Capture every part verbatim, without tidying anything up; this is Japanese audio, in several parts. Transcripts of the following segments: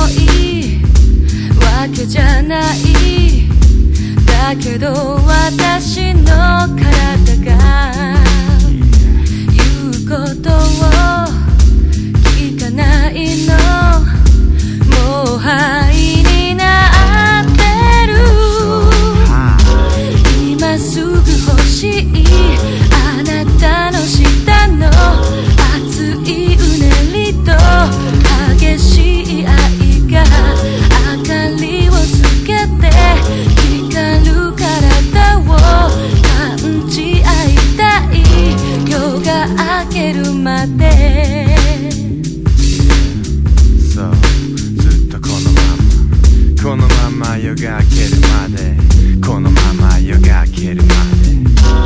いわけじゃない。だけど私の体が言うことを聞かないの。もう灰になってる。今すぐ欲しいあなたの下の熱いうねりと激しい愛が明かりをつけて光る体を感じ合いたい。夜が明けるまで。 そうずっとこのままこのまま夜が明けるまでこのまま夜が明けるまで。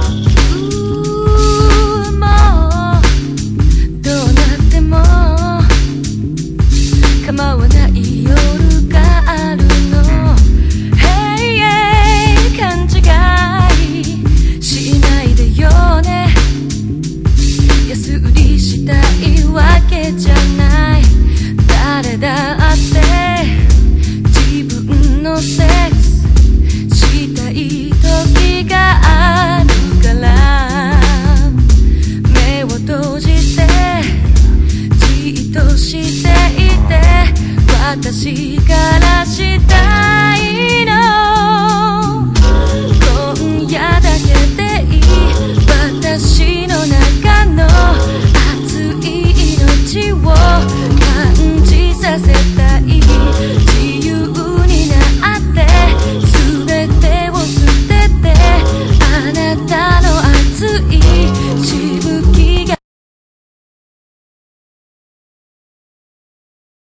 構わない夜があるの。 Hey, hey 勘違いしないでよね。安売りしたいわけじゃない。誰だって自分のセックスしたい時があるから。目を閉じてじっとしていて私から知